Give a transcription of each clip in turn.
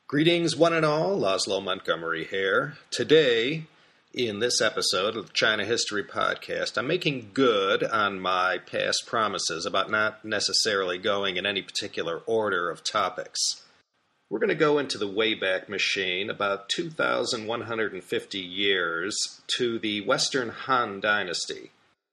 Greetings, one and all. Laszlo Montgomery here. Today, in this episode of the China History Podcast, I'm making good on my past promises about not necessarily going in any particular order of topics. We're going to go into the Wayback Machine about 2,150 years to the Western Han Dynasty.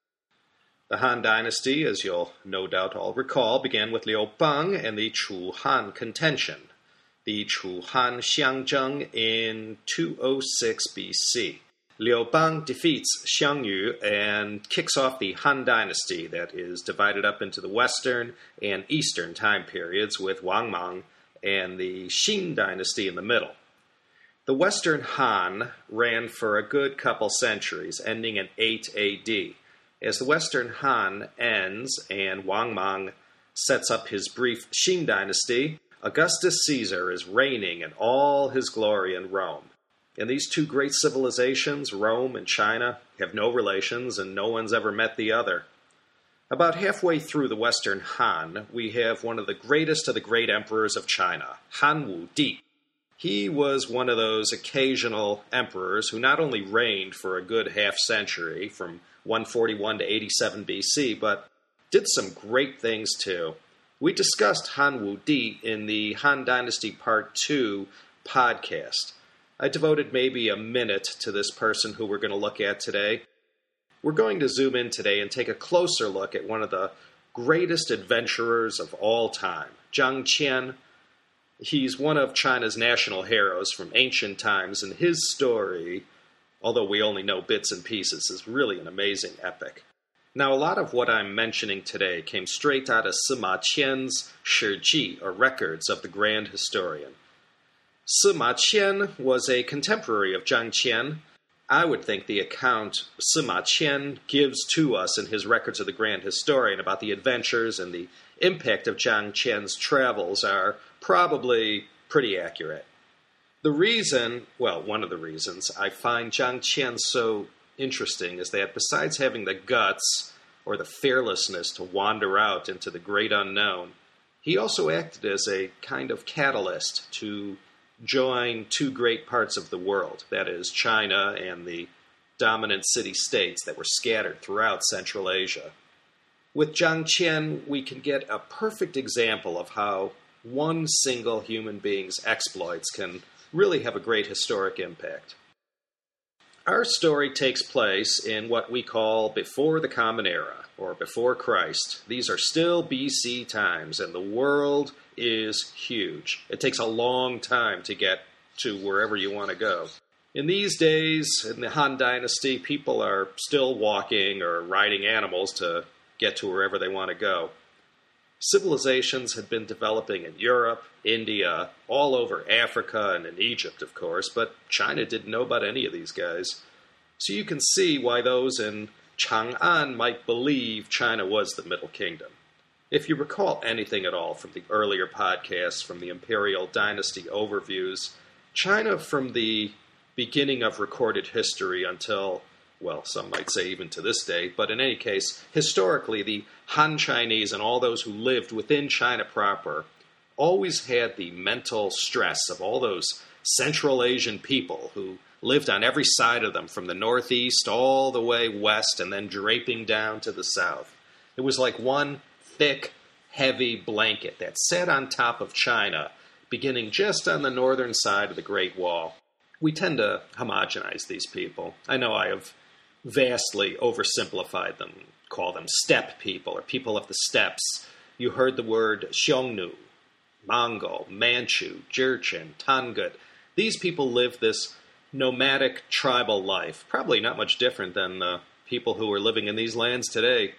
The Han Dynasty, as you'll no doubt all recall, began with Liu Bang and the Chu-Han contention. The Chu-Han Xiangzheng in 206 BC. Liu Bang defeats Xiang Yu and kicks off the Han Dynasty that is divided up into the Western and Eastern time periods with Wang Mang and the Xin Dynasty in the middle. The Western Han ran for a good couple centuries, ending in 8 AD. As the Western Han ends and Wang Mang sets up his brief Xin Dynasty, Augustus Caesar is reigning in all his glory in Rome. And these two great civilizations, Rome and China, have no relations and no one's ever met the other. About halfway through the Western Han, we have one of the greatest of the great emperors of China, Han Wudi. He was one of those occasional emperors who not only reigned for a good half century, from 141 to 87 BC, but did some great things too. We discussed Han Wudi in the Han Dynasty Part 2 podcast. I devoted maybe a minute to this person who we're going to look at today. We're going to zoom in today and take a closer look at one of the greatest adventurers of all time, Jiang Qian. He's one of China's national heroes from ancient times, and his story, although we only know bits and pieces, is really an amazing epic. Now, a lot of what I'm mentioning today came straight out of Sima Qian's Shiji, or Records of the Grand Historian. Sima Qian was a contemporary of Jiang Qian. I would think the account Sima Qian gives to us in his Records of the Grand Historian about the adventures and the impact of Jiang Qian's travels are probably pretty accurate. One of the reasons I find Jiang Qian so interesting is that besides having the guts or the fearlessness to wander out into the great unknown, he also acted as a kind of catalyst to join two great parts of the world, that is, China and the dominant city-states that were scattered throughout Central Asia. With Jiang Qian, we can get a perfect example of how one single human being's exploits can really have a great historic impact. Our story takes place in what we call before the Common Era, or before Christ. These are still BC times, and the world is huge. It takes a long time to get to wherever you want to go. In these days, in the Han Dynasty, people are still walking or riding animals to get to wherever they want to go. Civilizations had been developing in Europe, India, all over Africa, and in Egypt, of course, but China didn't know about any of these guys. So you can see why those in Chang'an might believe China was the Middle Kingdom. If you recall anything at all from the earlier podcasts, from the imperial dynasty overviews, China from the beginning of recorded history until, some might say even to this day, but in any case, historically, the Han Chinese and all those who lived within China proper always had the mental stress of all those Central Asian people who lived on every side of them, from the northeast all the way west and then draping down to the south. It was like one thick, heavy blanket that sat on top of China, beginning just on the northern side of the Great Wall. We tend to homogenize these people. I know I have vastly oversimplified them, call them steppe people or people of the steppes. You heard the word Xiongnu, Mongol, Manchu, Jurchen, Tangut. These people lived this nomadic tribal life, probably not much different than the people who are living in these lands today.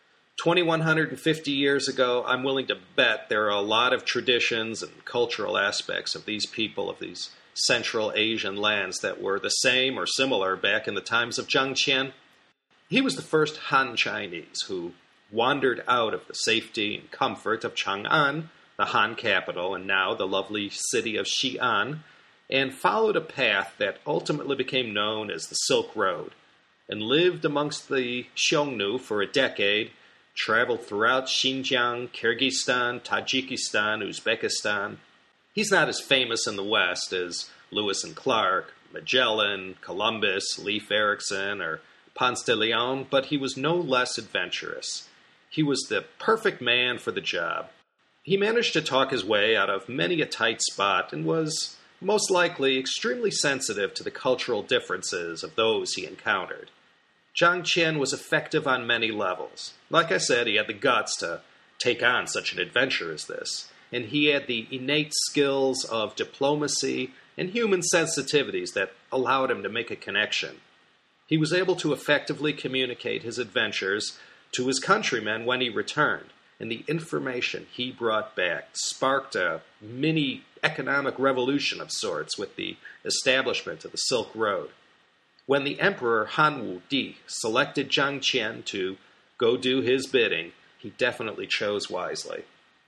2,150 years ago, I'm willing to bet there are a lot of traditions and cultural aspects of these people, of these Central Asian lands that were the same or similar back in the times of Jiang Qian. He was the first Han Chinese who wandered out of the safety and comfort of Chang'an, the Han capital, and now the lovely city of Xi'an, and followed a path that ultimately became known as the Silk Road, and lived amongst the Xiongnu for a decade, traveled throughout Xinjiang, Kyrgyzstan, Tajikistan, Uzbekistan, He's not as famous in the West as Lewis and Clark, Magellan, Columbus, Leif Erikson, or Ponce de Leon, but he was no less adventurous. He was the perfect man for the job. He managed to talk his way out of many a tight spot and was, most likely, extremely sensitive to the cultural differences of those he encountered. Jiang Qian was effective on many levels. Like I said, he had the guts to take on such an adventure as this, and he had the innate skills of diplomacy and human sensitivities that allowed him to make a connection. He was able to effectively communicate his adventures to his countrymen when he returned, and the information he brought back sparked a mini economic revolution of sorts with the establishment of the Silk Road. When the Emperor Han Wudi selected Jiang Qian to go do his bidding, he definitely chose wisely.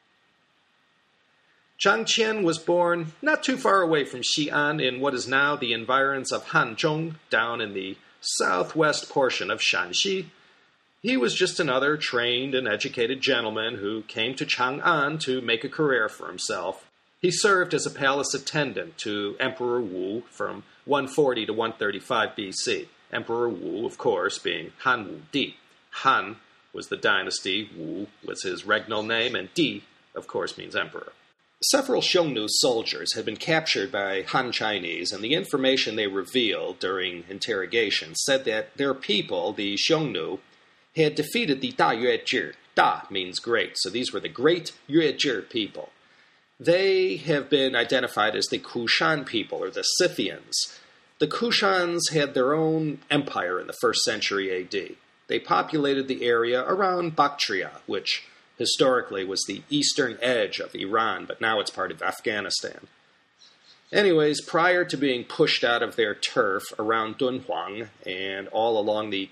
Jiang Qian was born not too far away from Xi'an in what is now the environs of Hanzhong, down in the southwest portion of Shanxi. He was just another trained and educated gentleman who came to Chang'an to make a career for himself. He served as a palace attendant to Emperor Wu from 140 to 135 BC. Emperor Wu, of course, being Han Wudi. Han was the dynasty, Wu was his regnal name, and Di, of course, means emperor. Several Xiongnu soldiers had been captured by Han Chinese, and the information they revealed during interrogation said that their people, the Xiongnu, had defeated the Da Yuezhi. Da means great, so these were the great Yuezhi people. They have been identified as the Kushan people, or the Scythians. The Kushans had their own empire in the 1st century AD. They populated the area around Bactria, which historically was the eastern edge of Iran, but now it's part of Afghanistan. Anyways, prior to being pushed out of their turf around Dunhuang and all along the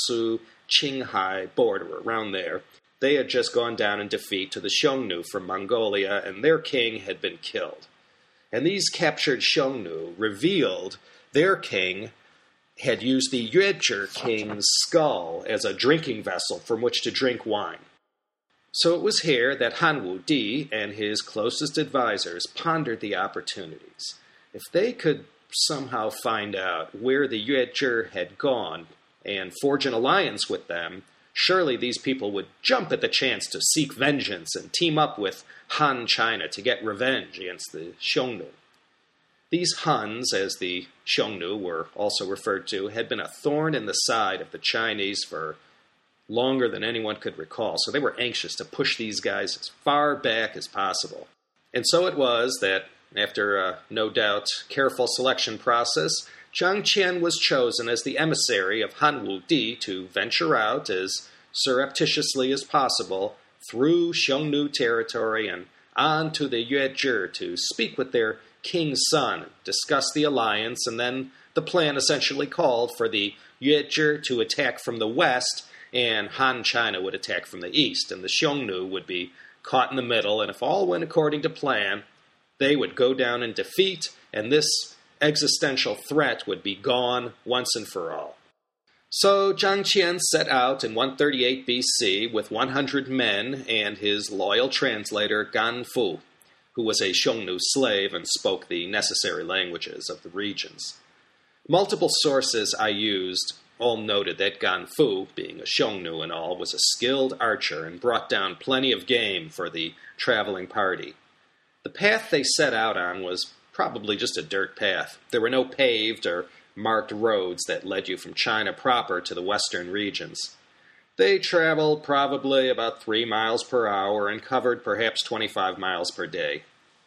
Gansu-Qinghai border around there, they had just gone down in defeat to the Xiongnu from Mongolia, and their king had been killed. And these captured Xiongnu revealed their king had used the Yuezhi king's skull as a drinking vessel from which to drink wine. So it was here that Han Wudi and his closest advisors pondered the opportunities. If they could somehow find out where the Yuezhi had gone and forge an alliance with them, surely these people would jump at the chance to seek vengeance and team up with Han China to get revenge against the Xiongnu. These Huns, as the Xiongnu were also referred to, had been a thorn in the side of the Chinese for longer than anyone could recall, so they were anxious to push these guys as far back as possible. And so it was that, after a no doubt careful selection process, Jiang Qian was chosen as the emissary of Han Wudi to venture out as surreptitiously as possible through Xiongnu territory and on to the Yuezhi to speak with their king's son, discuss the alliance, and then the plan essentially called for the Yuezhi to attack from the west, and Han China would attack from the east, and the Xiongnu would be caught in the middle, and if all went according to plan, they would go down in defeat, and this existential threat would be gone once and for all. So Jiang Qian set out in 138 BC with 100 men and his loyal translator Gan Fu, who was a Xiongnu slave and spoke the necessary languages of the regions. Multiple sources I used all noted that Gan Fu, being a Xiongnu and all, was a skilled archer and brought down plenty of game for the traveling party. The path they set out on was probably just a dirt path. There were no paved or marked roads that led you from China proper to the western regions. They traveled probably about 3 miles per hour and covered perhaps 25 miles per day.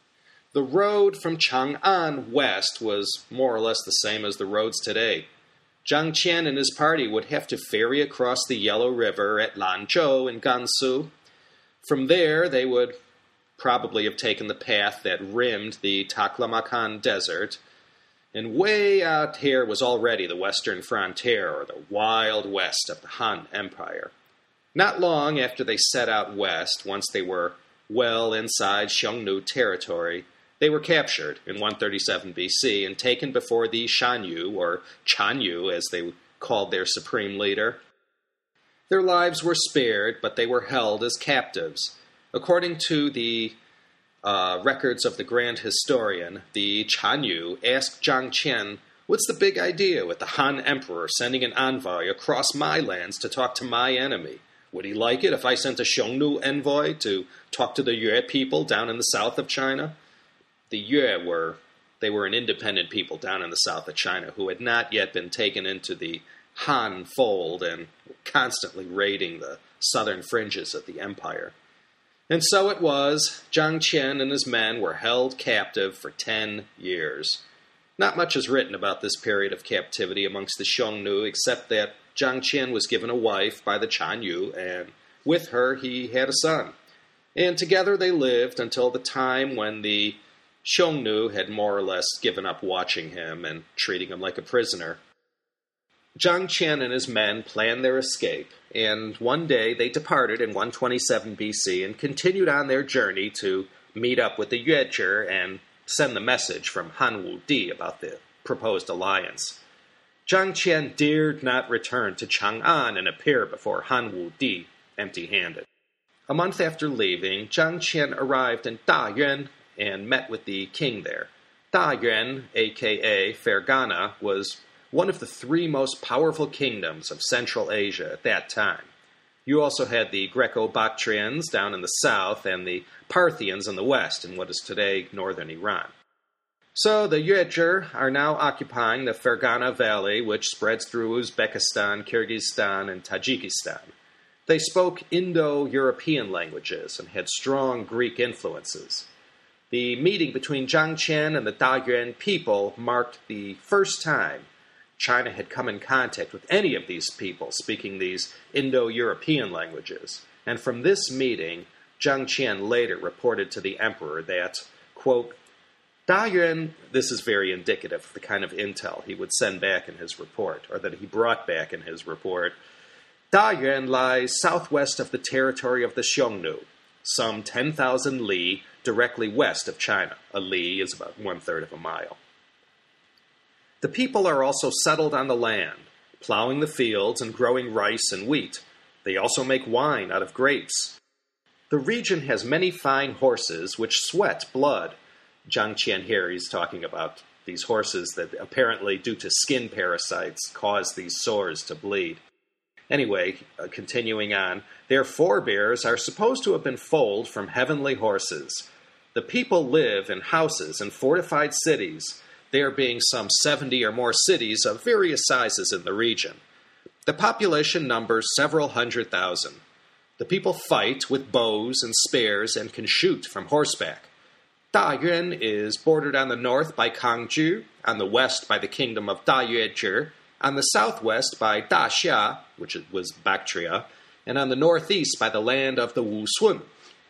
The road from Chang'an west was more or less the same as the roads today. Jiang Qian and his party would have to ferry across the Yellow River at Lanzhou in Gansu. From there, they would probably have taken the path that rimmed the Taklamakan Desert, and way out here was already the western frontier, or the Wild West of the Han Empire. Not long after they set out west, once they were well inside Xiongnu territory, they were captured in 137 BC and taken before the Shanyu, or Chanyu as they called their supreme leader. Their lives were spared, but they were held as captives. According to the records of the grand historian, the Chan Yu, asked Zhang Qian, "What's the big idea with the Han Emperor sending an envoy across my lands to talk to my enemy? Would he like it if I sent a Xiongnu envoy to talk to the Yue people down in the south of China?" The Yue were an independent people down in the south of China who had not yet been taken into the Han fold and were constantly raiding the southern fringes of the empire. And so it was, Zhang Qian and his men were held captive for 10 years. Not much is written about this period of captivity amongst the Xiongnu, except that Zhang Qian was given a wife by the Chan Yu, and with her he had a son. And together they lived until the time when the Xiongnu had more or less given up watching him and treating him like a prisoner. Zhang Qian and his men planned their escape, and one day they departed in 127 BC and continued on their journey to meet up with the Yuezhi and send the message from Han Wudi about the proposed alliance. Zhang Qian dared not return to Chang'an and appear before Han Wudi empty-handed. A month after leaving, Zhang Qian arrived in Dayuan and met with the king there. Dayuan, a.k.a. Fergana, was one of the three most powerful kingdoms of Central Asia at that time. You also had the Greco-Bactrians down in the south and the Parthians in the west in what is today northern Iran. So the Yuezhi are now occupying the Fergana Valley, which spreads through Uzbekistan, Kyrgyzstan, and Tajikistan. They spoke Indo-European languages and had strong Greek influences. The meeting between Zhang Qian and the Dayuan people marked the first time China had come in contact with any of these people speaking these Indo-European languages. And from this meeting, Zhang Qian later reported to the emperor that, quote, Dayuan, this is very indicative of the kind of intel he would send back in his report, or that he brought back in his report. Dayuan lies southwest of the territory of the Xiongnu, some 10,000 li directly west of China. A li is about 1/3 of a mile. The people are also settled on the land, plowing the fields and growing rice and wheat. They also make wine out of grapes. The region has many fine horses which sweat blood. Zhang Qian here, he's talking about these horses that apparently, due to skin parasites, cause these sores to bleed. Anyway, continuing on, their forebears are supposed to have been foaled from heavenly horses. The people live in houses and fortified cities, there being some 70 or more cities of various sizes in the region. The population numbers several 100,000. The people fight with bows and spears and can shoot from horseback. Dayuan is bordered on the north by Kangju, on the west by the kingdom of Dayuezhi, on the southwest by Daxia, which was Bactria, and on the northeast by the land of the Wusun,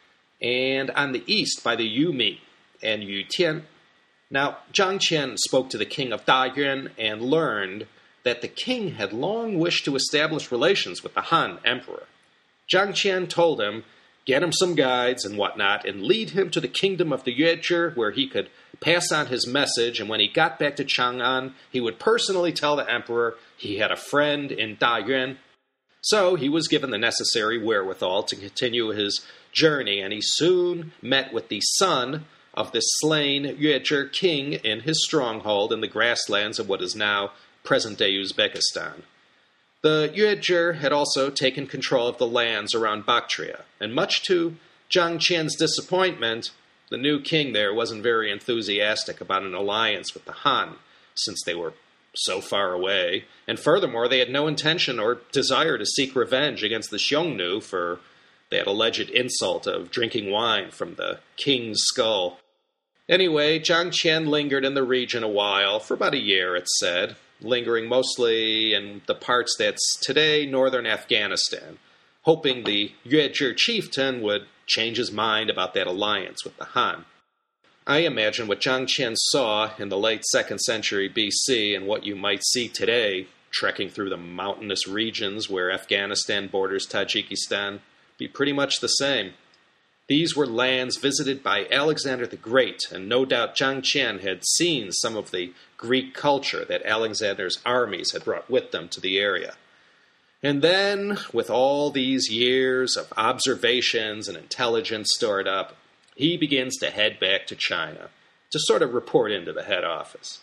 and on the east by the Yumi and Yutian. Now, Zhang Qian spoke to the king of Dayuan and learned that the king had long wished to establish relations with the Han emperor. Zhang Qian told him, get him some guides and whatnot, and lead him to the kingdom of the Yuezhi, where he could pass on his message, and when he got back to Chang'an, he would personally tell the emperor he had a friend in Dayuan. So he was given the necessary wherewithal to continue his journey, and he soon met with the son of the slain Yuezhi king in his stronghold in the grasslands of what is now present-day Uzbekistan. The Yuezhi had also taken control of the lands around Bactria, and much to Zhang Qian's disappointment, the new king there wasn't very enthusiastic about an alliance with the Han, since they were so far away, and furthermore, they had no intention or desire to seek revenge against the Xiongnu for that alleged insult of drinking wine from the king's skull. Anyway, Zhang Qian lingered in the region a while, for about a year, it's said, lingering mostly in the parts that's today northern Afghanistan, hoping the Yuezhi chieftain would change his mind about that alliance with the Han. I imagine what Zhang Qian saw in the late 2nd century BC and what you might see today, trekking through the mountainous regions where Afghanistan borders Tajikistan, be pretty much the same. These were lands visited by Alexander the Great, and no doubt Zhang Qian had seen some of the Greek culture that Alexander's armies had brought with them to the area. And then, with all these years of observations and intelligence stored up, he begins to head back to China to sort of report into the head office.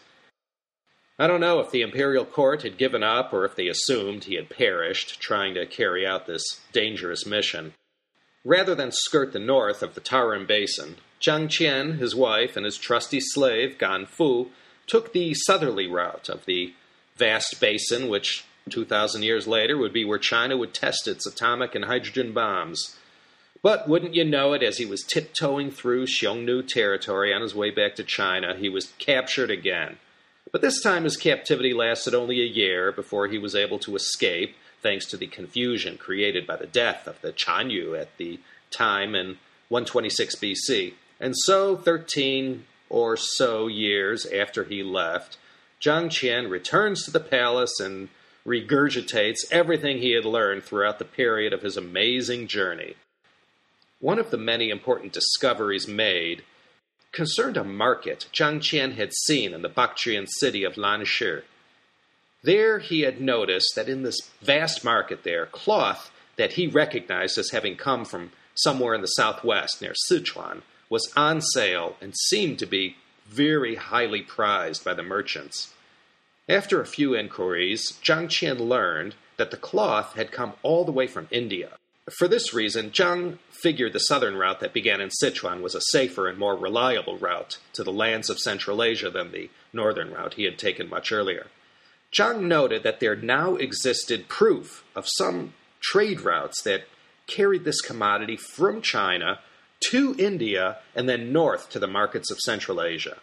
I don't know if the imperial court had given up or if they assumed he had perished trying to carry out this dangerous mission. Rather than skirt the north of the Tarim Basin, Jiang Qian, his wife, and his trusty slave, Gan Fu, took the southerly route of the vast basin, which 2,000 years later would be where China would test its atomic and hydrogen bombs. But wouldn't you know it, as he was tiptoeing through Xiongnu territory on his way back to China, he was captured again. But this time his captivity lasted only a year before he was able to escape, thanks to the confusion created by the death of the Chanyu at the time in 126 BC. And so, 13 or so years after he left, Jiang Qian returns to the palace and regurgitates everything he had learned throughout the period of his amazing journey. One of the many important discoveries made concerned a market Jiang Qian had seen in the Bactrian city of Lanshi. There he had noticed that in this vast market there, cloth that he recognized as having come from somewhere in the southwest near Sichuan was on sale and seemed to be very highly prized by the merchants. After a few inquiries, Jiang Qian learned that the cloth had come all the way from India. For this reason, Jiang figured the southern route that began in Sichuan was a safer and more reliable route to the lands of Central Asia than the northern route he had taken much earlier. Jiang noted that there now existed proof of some trade routes that carried this commodity from China to India and then north to the markets of Central Asia.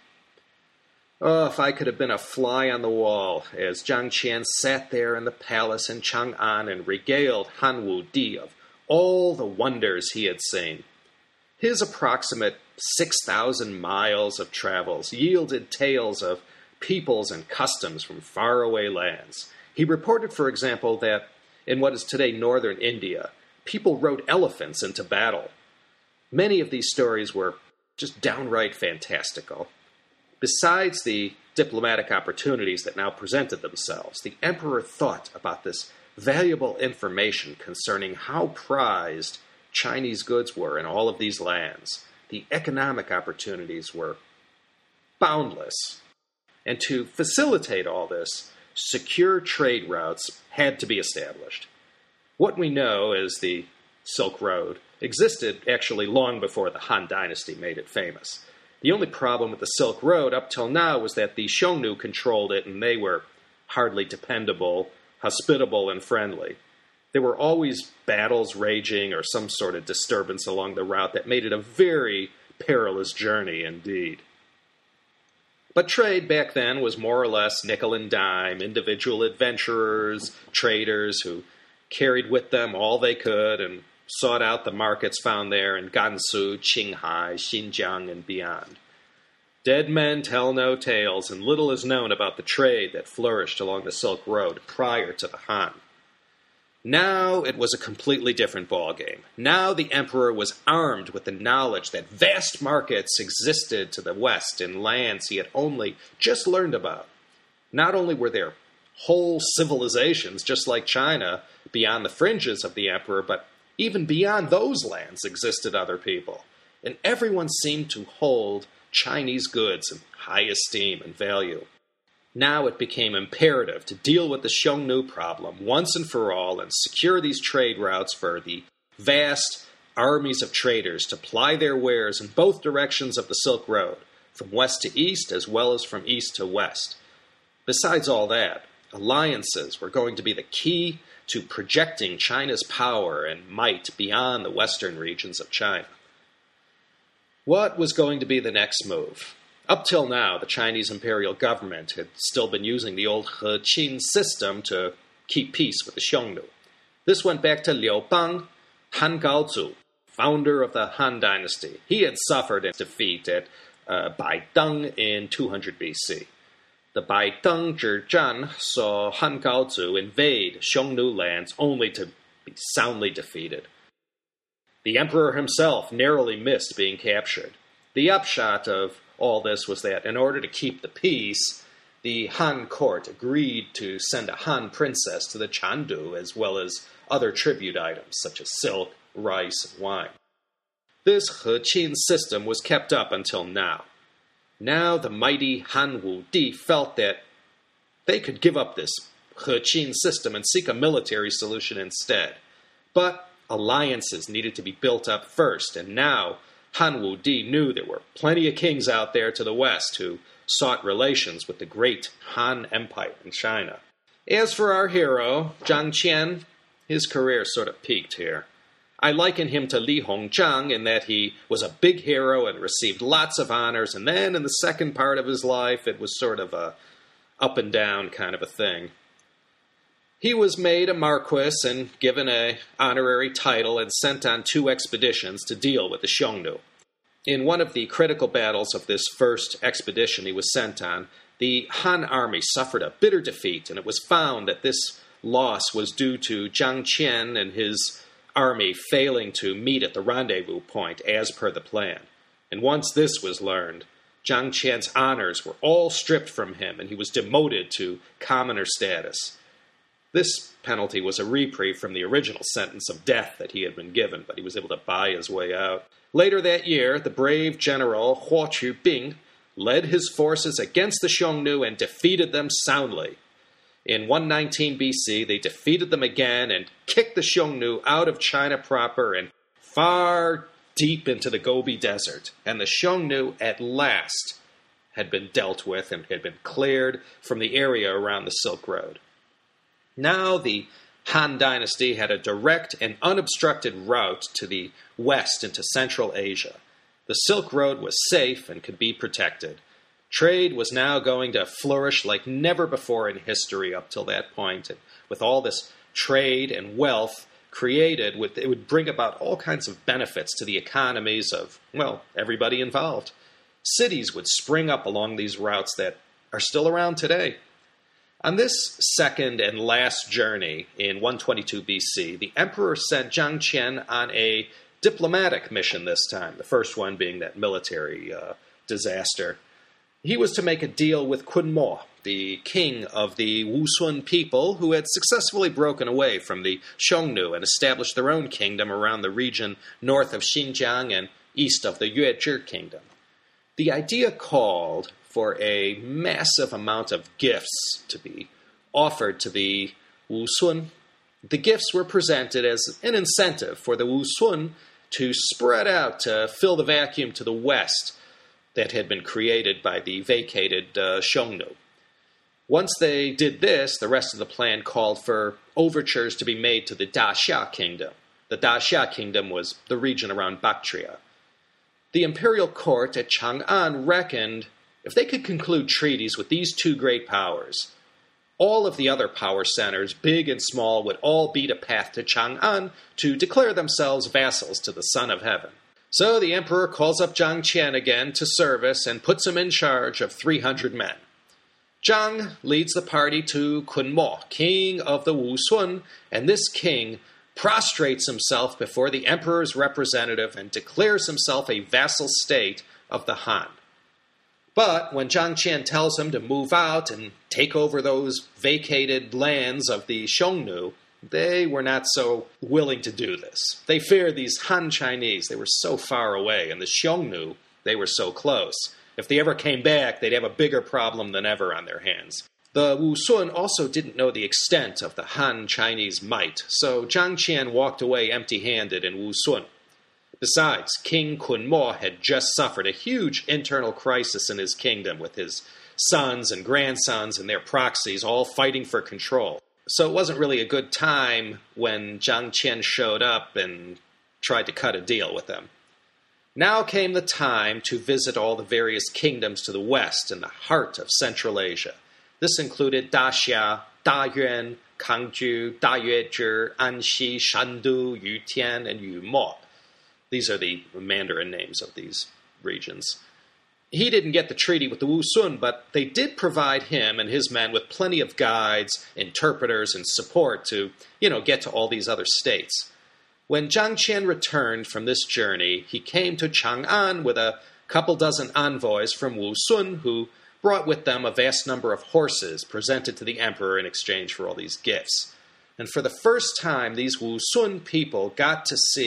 Oh, if I could have been a fly on the wall, as Jiang Qian sat there in the palace in Chang'an and regaled Han Wu Di of all the wonders he had seen. His approximate 6,000 miles of travels yielded tales of peoples and customs from faraway lands. He reported, for example, that in what is today northern India, people rode elephants into battle. Many of these stories were just downright fantastical. Besides the diplomatic opportunities that now presented themselves, the emperor thought about this valuable information concerning how prized Chinese goods were in all of these lands. The economic opportunities were boundless. And to facilitate all this, secure trade routes had to be established. What we know as the Silk Road existed actually long before the Han Dynasty made it famous. The only problem with the Silk Road up till now was that the Xiongnu controlled it, and they were hardly dependable, hospitable, and friendly. There were always battles raging or some sort of disturbance along the route that made it a very perilous journey indeed. But trade back then was more or less nickel and dime, individual adventurers, traders who carried with them all they could and sought out the markets found there in Gansu, Qinghai, Xinjiang, and beyond. Dead men tell no tales, and little is known about the trade that flourished along the Silk Road prior to the Han. Now it was a completely different ballgame. Now the emperor was armed with the knowledge that vast markets existed to the west in lands he had only just learned about. Not only were there whole civilizations, just like China, beyond the fringes of the emperor, but even beyond those lands existed other people. And everyone seemed to hold Chinese goods in high esteem and value. Now it became imperative to deal with the Xiongnu problem once and for all and secure these trade routes for the vast armies of traders to ply their wares in both directions of the Silk Road, from west to east as well as from east to west. Besides all that, alliances were going to be the key to projecting China's power and might beyond the western regions of China. What was going to be the next move? Up till now, the Chinese imperial government had still been using the old He Qin system to keep peace with the Xiongnu. This went back to Liu Bang, Han Gaozu, founder of the Han Dynasty. He had suffered a defeat at Baideng in 200 BC. The Baideng Zhizhan saw Han Gaozu invade Xiongnu lands only to be soundly defeated. The emperor himself narrowly missed being captured. The upshot of all this was that in order to keep the peace, the Han court agreed to send a Han princess to the Chandu as well as other tribute items such as silk, rice, and wine. This He Qin system was kept up until now. Now the mighty Han Wu Di felt that they could give up this He Qin system and seek a military solution instead. But alliances needed to be built up first, and now Han Wu Di knew there were plenty of kings out there to the west who sought relations with the great Han Empire in China. As for our hero, Zhang Qian, his career sort of peaked here. I liken him to Li Hongzhang in that he was a big hero and received lots of honors, and then in the second part of his life, it was sort of a up and down kind of a thing. He was made a marquis and given an honorary title and sent on 2 expeditions to deal with the Xiongnu. In one of the critical battles of this first expedition he was sent on, the Han army suffered a bitter defeat, and it was found that this loss was due to Zhang Qian and his army failing to meet at the rendezvous point as per the plan. And once this was learned, Zhang Qian's honors were all stripped from him, and he was demoted to commoner status. This penalty was a reprieve from the original sentence of death that he had been given, but he was able to buy his way out. Later that year, the brave general Huo Qubing led his forces against the Xiongnu and defeated them soundly. In 119 BC, they defeated them again and kicked the Xiongnu out of China proper and far deep into the Gobi Desert. And the Xiongnu, at last, had been dealt with and had been cleared from the area around the Silk Road. Now the Han Dynasty had a direct and unobstructed route to the west into Central Asia. The Silk Road was safe and could be protected. Trade was now going to flourish like never before in history up till that point. And with all this trade and wealth created, it would bring about all kinds of benefits to the economies of, well, everybody involved. Cities would spring up along these routes that are still around today. On this second and last journey in 122 BC, the emperor sent Zhang Qian on a diplomatic mission this time, the first one being that military disaster. He was to make a deal with Kun Mo, the king of the Wusun people, who had successfully broken away from the Xiongnu and established their own kingdom around the region north of Xinjiang and east of the Yuezhi kingdom. The idea called for a massive amount of gifts to be offered to the Wusun. The gifts were presented as an incentive for the Wusun to spread out to fill the vacuum to the west that had been created by the vacated Xiongnu. Once they did this, the rest of the plan called for overtures to be made to the Daxia kingdom. The Daxia kingdom was the region around Bactria. The imperial court at Chang'an reckoned if they could conclude treaties with these 2 great powers, all of the other power centers, big and small, would all beat a path to Chang'an to declare themselves vassals to the Son of Heaven. So the emperor calls up Zhang Qian again to service and puts him in charge of 300 men. Zhang leads the party to Kun Mo, king of the Wusun, and this king prostrates himself before the emperor's representative and declares himself a vassal state of the Han. But when Zhang Qian tells him to move out and take over those vacated lands of the Xiongnu, they were not so willing to do this. They feared these Han Chinese. They were so far away, and the Xiongnu, they were so close. If they ever came back, they'd have a bigger problem than ever on their hands. The Wusun also didn't know the extent of the Han Chinese might, so Zhang Qian walked away empty-handed in Wusun. Besides, King Kun Mo had just suffered a huge internal crisis in his kingdom with his sons and grandsons and their proxies all fighting for control. So it wasn't really a good time when Zhang Qian showed up and tried to cut a deal with them. Now came the time to visit all the various kingdoms to the west in the heart of Central Asia. This included Daxia, Dayuan, Kangju, Dayuezhi, Anxi, Shandu, Yutian, and Yumo. These are the Mandarin names of these regions. He didn't get the treaty with the Wusun, but they did provide him and his men with plenty of guides, interpreters, and support to, get to all these other states. When Zhang Qian returned from this journey, he came to Chang'an with a couple dozen envoys from Wusun who brought with them a vast number of horses presented to the emperor in exchange for all these gifts. And for the first time, these Wusun people got to see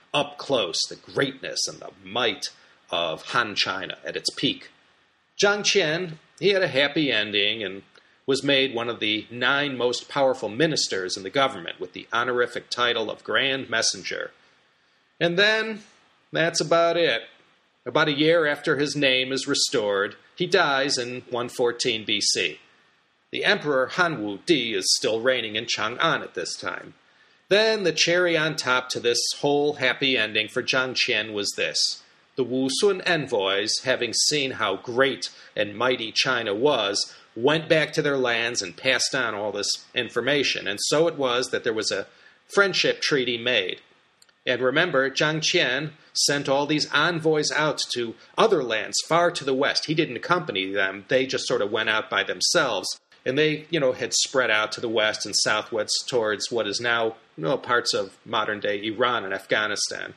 up close the greatness and the might of Han China at its peak. Jiang Qian, he had a happy ending and was made one of the 9 most powerful ministers in the government with the honorific title of Grand Messenger. And then, that's about it. About a year after his name is restored, he dies in 114 BC. The Emperor Han Wudi is still reigning in Chang'an at this time. Then the cherry on top to this whole happy ending for Jiang Qian was this. The Wusun envoys, having seen how great and mighty China was, went back to their lands and passed on all this information. And so it was that there was a friendship treaty made. And remember, Jiang Qian sent all these envoys out to other lands far to the west. He didn't accompany them. They just sort of went out by themselves. And they, had spread out to the west and southwest towards what is now, parts of modern-day Iran and Afghanistan.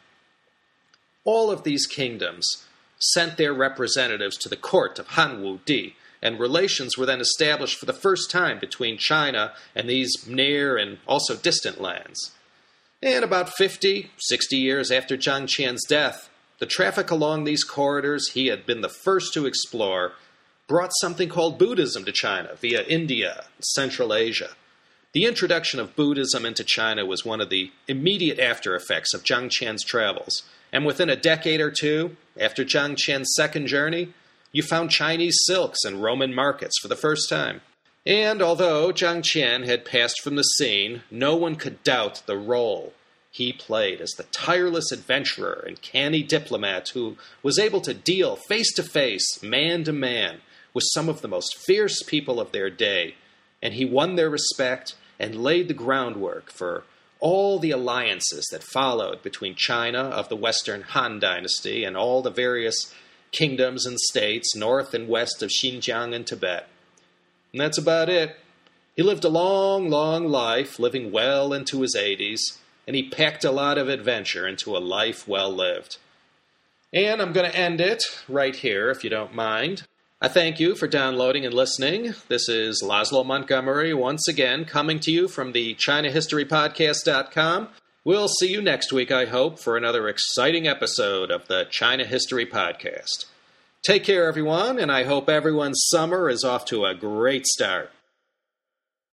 All of these kingdoms sent their representatives to the court of Han Wudi, and relations were then established for the first time between China and these near and also distant lands. And about 50, 60 years after Jiang Qian's death, the traffic along these corridors he had been the first to explore brought something called Buddhism to China via India and Central Asia. The introduction of Buddhism into China was one of the immediate after effects of Jiang Qian's travels, and within a decade or two, after Jiang Qian's second journey, you found Chinese silks in Roman markets for the first time. And although Jiang Qian had passed from the scene, no one could doubt the role he played as the tireless adventurer and canny diplomat who was able to deal face-to-face, man-to-man, with some of the most fierce people of their day, and he won their respect and laid the groundwork for all the alliances that followed between China of the Western Han Dynasty and all the various kingdoms and states north and west of Xinjiang and Tibet. And that's about it. He lived a long, long life, living well into his 80s, and he packed a lot of adventure into a life well lived. And I'm going to end it right here, if you don't mind. I thank you for downloading and listening. This is Laszlo Montgomery once again coming to you from the ChinaHistoryPodcast.com. We'll see you next week, I hope, for another exciting episode of the China History Podcast. Take care, everyone, and I hope everyone's summer is off to a great start.